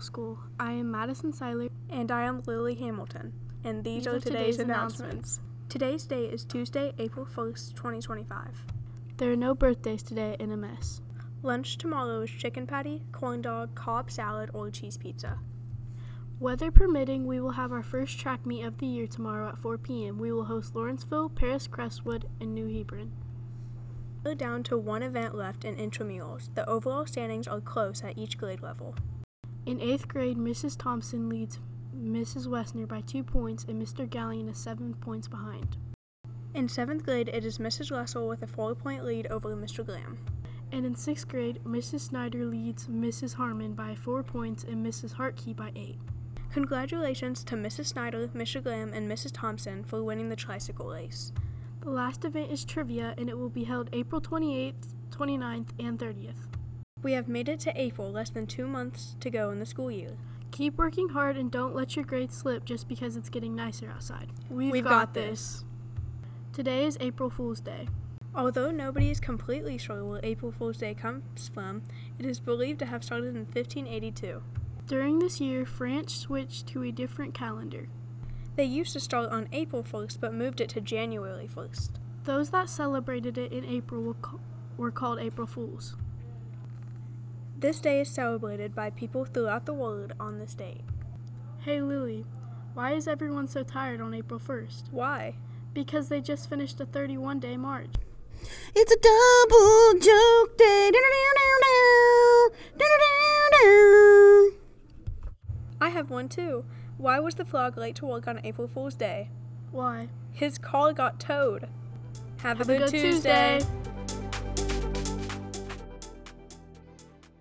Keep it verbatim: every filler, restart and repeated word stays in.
School. I am Madison Seiler. And I am Lily Hamilton. And these, These are, are today's, today's announcements. announcements. Today's date is Tuesday, April first, twenty twenty-five. There are no birthdays today in M S. Lunch tomorrow is chicken patty, corn dog, Cobb salad, or cheese pizza. Weather permitting, we will have our first track meet of the year tomorrow at four p.m. We will host Lawrenceville, Paris Crestwood, and New Hebron. We're down to one event left in intramurals. The overall standings are close at each grade level. In eighth grade, Missus Thompson leads Missus Wessner by two points, and Mister Gallion is seven points behind. In seventh grade, it is Missus Russell with a four-point lead over Mister Graham. And in sixth grade, Missus Snyder leads Missus Harmon by four points and Missus Hartkey by eight. Congratulations to Missus Snyder, Mister Graham, and Missus Thompson for winning the tricycle race. The last event is trivia, and it will be held April twenty-eighth, twenty-ninth, and thirtieth. We have made it to April, less than two months to go in the school year. Keep working hard and don't let your grades slip just because it's getting nicer outside. We've, We've got, got this. Today is April Fool's Day. Although nobody is completely sure where April Fool's Day comes from, it is believed to have started in fifteen eighty-two. During this year, France switched to a different calendar. They used to start on April first, but moved it to January first. Those that celebrated it in April were, ca- were called April Fools. This day is celebrated by people throughout the world on this date. Hey Lily, why is everyone so tired on April first? Why? Because they just finished a thirty-one day march. It's a double joke day. I have one too. Why was the frog late to work on April Fool's Day? Why? His car got towed. Have, Have a good, a good Tuesday. Tuesday.